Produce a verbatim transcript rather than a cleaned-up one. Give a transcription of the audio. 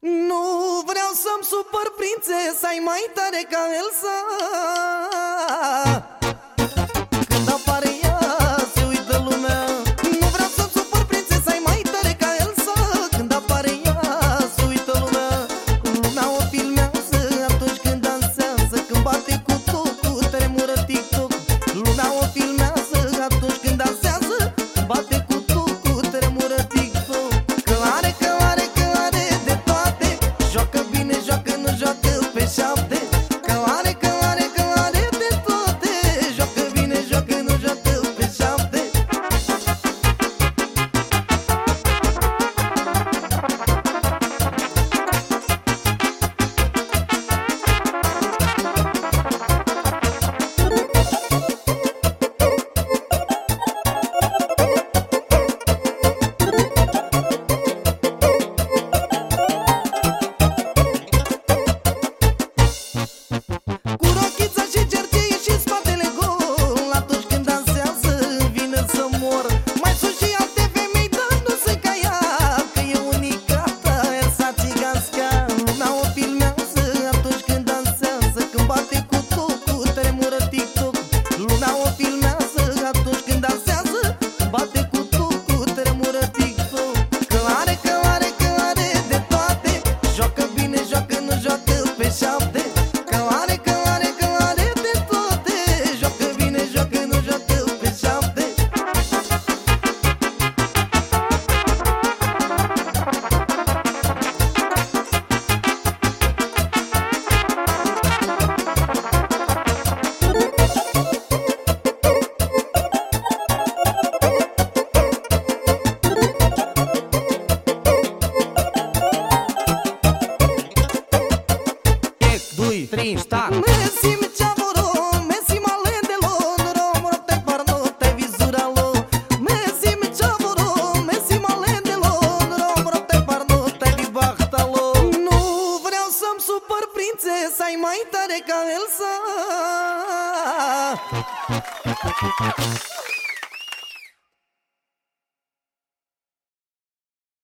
Nu vreau să-mi supăr prințesa-i mai tare ca Elsa. Când apare ea, se uită lumea. Nu vreau să-mi supăr prințesa-i mai tare ca Elsa. Când apare ea, se uită lumea. Lumea o filmează atunci când dansează. Când bate cu tocul, tremură TikTok. Lumea o filmează atunci când dansează. Bate cu tocul, tremură TikTok. Clare, clare, clare de toate. Joacă bine, joacă, nu joacă pe șapte. Clare, clare, clare de toate. Joacă bine, joacă, nu joacă pe șapte. Cu rochița și cercei și spatele gol. Atunci când dansează vine să mor. Mai sunt și alte femei, dar nu sunt ca ea. Că e unicata, Elsa Țiganska. Lumea o filmează atunci când dansează. Când bate cu tocul, tremură TikTok. Lumea o filmează atunci când dansează. Bate cu tocul, tremură TikTok. Clare, clare, clare de toate. Joacă bine, joacă, nu joacă pe șapte. Clare, clare, clare de toate. Joacă bine, joacă, nu joacă pe șapte. এক, দুই, তিন, start! Messi mi ciavoro, Messi malendelo, Romo te parlo, te vizuralo. Messi mi ciavoro, Messi malendelo, Romo te parlo, te vibahtalo. Nu vreau să-mi supăr prințesa-i mai tare ca Elsa.